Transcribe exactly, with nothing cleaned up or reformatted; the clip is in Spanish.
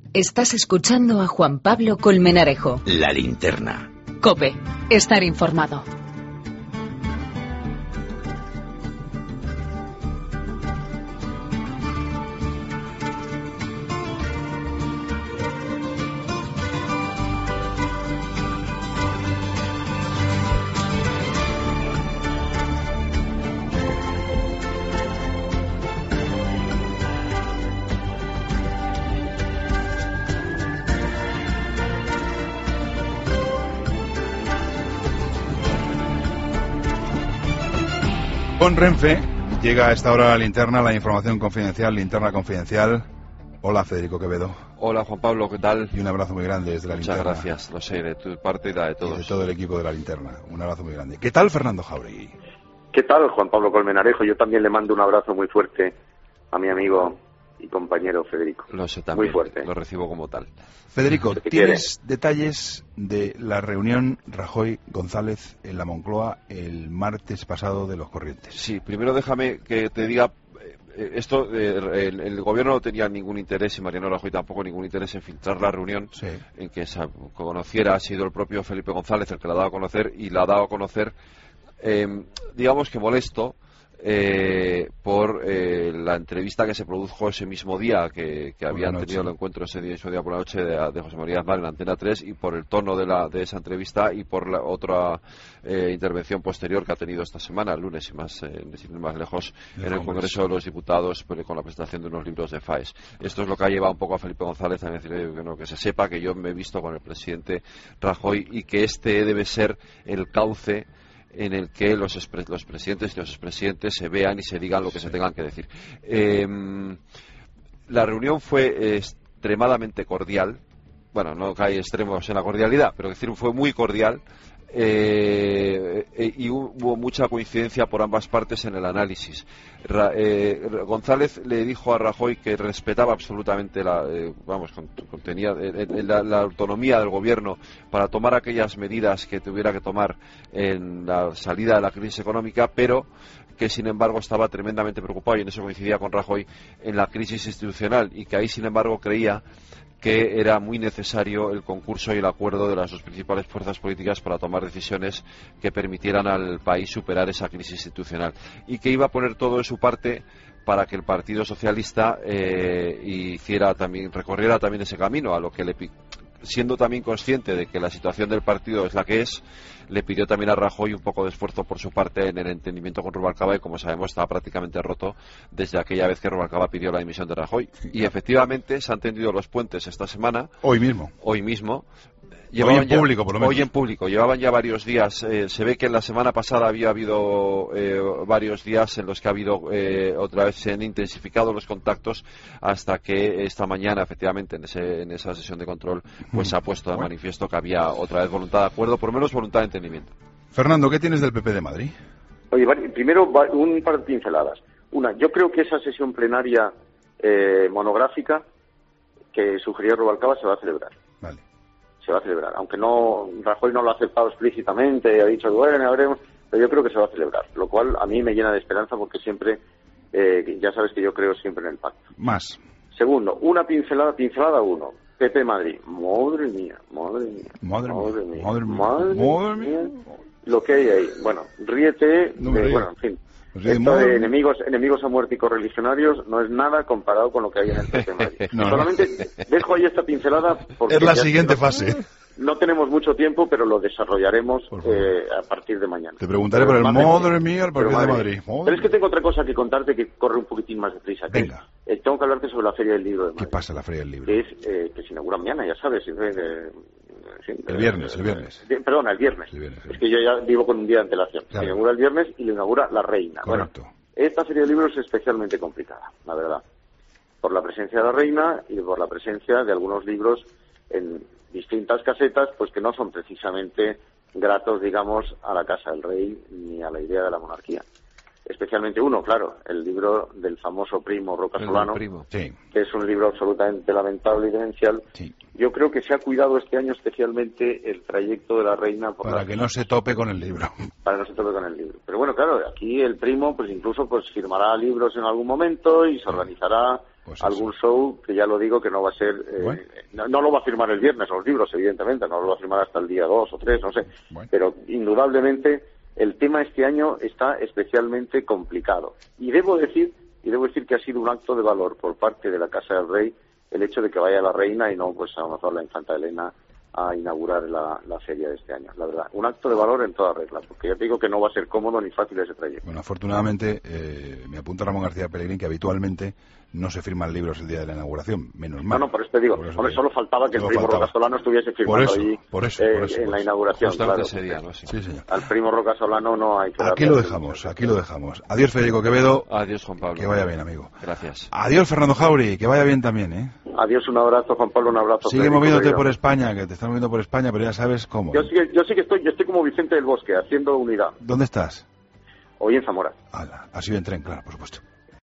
Estás escuchando a Juan Pablo Colmenarejo. La Linterna. COPE. Estar informado. Con Renfe llega a esta hora la linterna, la información confidencial, linterna confidencial. Hola, Federico Quevedo. Hola, Juan Pablo, ¿qué tal? Y un abrazo muy grande desde la Muchas linterna. Muchas gracias, lo sé, de tu parte y de todos. Y de todo el equipo de la linterna. Un abrazo muy grande. ¿Qué tal, Fernando Jauregui? ¿Qué tal, Juan Pablo Colmenarejo? Yo también le mando un abrazo muy fuerte a mi amigo y compañero Federico. Lo sé también, muy fuerte. Lo recibo como tal. Federico, ¿tienes detalles de la reunión Rajoy-González en la Moncloa el martes pasado de los Corrientes? Sí, primero déjame que te diga, eh, esto, eh, el, el gobierno no tenía ningún interés, y Mariano Rajoy tampoco ningún interés en filtrar la reunión, sí. En que se conociera, ha sido el propio Felipe González el que la ha dado a conocer, y la ha dado a conocer, eh, digamos que molesto, Eh, por eh, la entrevista que se produjo ese mismo día que, que habían tenido el encuentro ese día, ese día por la noche de, de José María Aznar en Antena tres, y por el tono de, la, de esa entrevista y por la otra eh, intervención posterior que ha tenido esta semana, el lunes y más, eh, sin ir más lejos, en el Congreso de los Diputados, pues, con la presentación de unos libros de Faes. Esto es lo que ha llevado un poco a Felipe González a decir que, no, que se sepa que yo me he visto con el presidente Rajoy y que este debe ser el cauce en el que los, los presidentes y los expresidentes se vean y se digan lo que se tengan que decir. Eh, la reunión fue extremadamente cordial. Bueno, no hay extremos en la cordialidad, pero es decir, fue muy cordial. Eh, eh, y hubo mucha coincidencia por ambas partes en el análisis. Ra, eh, González le dijo a Rajoy que respetaba absolutamente la, eh, vamos, contenía eh, la, la autonomía del gobierno para tomar aquellas medidas que tuviera que tomar en la salida de la crisis económica, pero que sin embargo estaba tremendamente preocupado, y en eso coincidía con Rajoy, en la crisis institucional, y que ahí sin embargo creía que era muy necesario el concurso y el acuerdo de las dos principales fuerzas políticas para tomar decisiones que permitieran al país superar esa crisis institucional, y que iba a poner todo de su parte para que el Partido Socialista eh, hiciera también, recorriera también ese camino, a lo que le, siendo también consciente de que la situación del partido es la que es, le pidió también a Rajoy un poco de esfuerzo por su parte en el entendimiento con Rubalcaba, y como sabemos estaba prácticamente roto desde aquella vez que Rubalcaba pidió la dimisión de Rajoy. Y efectivamente se han tendido los puentes esta semana. Hoy mismo. Hoy mismo. Hoy en público, por lo menos. Hoy en público. Llevaban ya varios días. Eh, se ve que en la semana pasada había habido eh, varios días en los que ha habido, eh, otra vez se han intensificado los contactos, hasta que esta mañana, efectivamente, en, ese, en esa sesión de control, pues se ha puesto de manifiesto que había otra vez voluntad de acuerdo, por lo menos voluntad de entendimiento. Fernando, ¿qué tienes del P P de Madrid? Oye, primero un par de pinceladas. Una, yo creo que esa sesión plenaria eh, monográfica que sugirió Rubalcaba se va a celebrar. Vale. Se va a celebrar, aunque no Rajoy no lo ha aceptado explícitamente, ha dicho, bueno, ya veremos, pero yo creo que se va a celebrar, lo cual a mí me llena de esperanza, porque siempre, eh, ya sabes que yo creo siempre en el pacto. Más. Segundo, una pincelada, pincelada uno, P P Madrid, madre mía, madre mía, madre, madre mía, mía, madre mía, madre madre mía, mía, lo que hay ahí. Bueno, ríete, no de, bueno, en fin. Esto de enemigos, enemigos a muerte y correligionarios no es nada comparado con lo que hay en el P P Madrid. no, Solamente no. dejo ahí esta pincelada porque es la ya siguiente no, fase. No tenemos mucho tiempo, pero lo desarrollaremos eh, a partir de mañana. Te preguntaré pero por el madre mía, el Partido de Madrid. Madre. Pero es que tengo otra cosa que contarte que corre un poquitín más deprisa. Venga. Eh, tengo que hablarte sobre la Feria del Libro de Madrid. ¿Qué pasa en la Feria del Libro? Que es eh, que se inaugura mañana, ya sabes. Eh, sí, el viernes, el viernes. Eh, perdona, el viernes. El viernes, el viernes. Es que yo ya vivo con un día de antelación. Claro. Se inaugura el viernes y lo inaugura la Reina. Correcto. Bueno, esta Feria del Libro es especialmente complicada, la verdad. Por la presencia de la Reina y por la presencia de algunos libros en distintas casetas, pues que no son precisamente gratos, digamos, a la Casa del Rey ni a la idea de la monarquía. especialmente uno, claro, el libro del famoso primo Roca Solano, sí. que es un libro absolutamente lamentable y demencial. Sí. Yo creo que se ha cuidado este año especialmente el trayecto de la reina. Por para la... que no se tope con el libro. Para que no se tope con el libro. Pero bueno, claro, aquí el primo pues incluso pues firmará libros en algún momento y se organizará pues algún show que ya lo digo que no va a ser... Eh, bueno. no, no lo va a firmar el viernes los libros, evidentemente, no lo va a firmar hasta el día dos o tres, no sé. Bueno. Pero indudablemente el tema este año está especialmente complicado. Y debo decir, y debo decir que ha sido un acto de valor por parte de la Casa del Rey el hecho de que vaya la reina y no pues a lo mejor la infanta Elena a inaugurar la, la feria de este año, la verdad. Un acto de valor en toda regla, porque ya te digo que no va a ser cómodo ni fácil ese trayecto. Bueno, afortunadamente, eh, me apunta Ramón García Pellegrín que habitualmente no se firman libros el día de la inauguración, menos mal. No, no, por eso te digo, por hombre, solo faltaba que el primo Roca Solano estuviese firmando por eso, allí por eso, eh, por eso, en por la eso. inauguración. Claro, ese día, ¿no? Sí. Sí, señor. Al primo Roca Solano no hay que Aquí lo dejamos, aquí lo dejamos. Adiós, Federico Quevedo. Adiós, Juan Pablo. Que vaya bien, amigo. Gracias. Adiós, Fernando Jauri, que vaya bien también, ¿eh? Adiós, un abrazo, Juan Pablo, un abrazo. Sigue Federico, moviéndote querido. por España, que te están moviendo por España, pero ya sabes cómo. Yo sí, yo sí que estoy, yo estoy como Vicente del Bosque, haciendo unidad. ¿Dónde estás? Hoy en Zamora. Ala, has ido en tren, claro, por supuesto.